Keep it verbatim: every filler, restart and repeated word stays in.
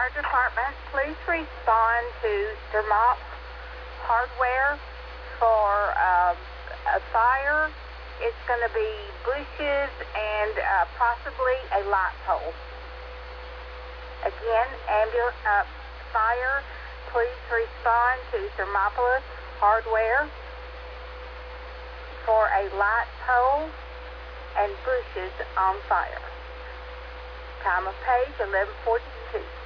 Fire Department, please respond to Dermot Hardware for um, a fire. It's going to be bushes and uh, possibly a light pole. Again, ambulance, uh, fire, please respond to Thermopolis Hardware for a light pole and bushes on fire. Time of page eleven forty-two.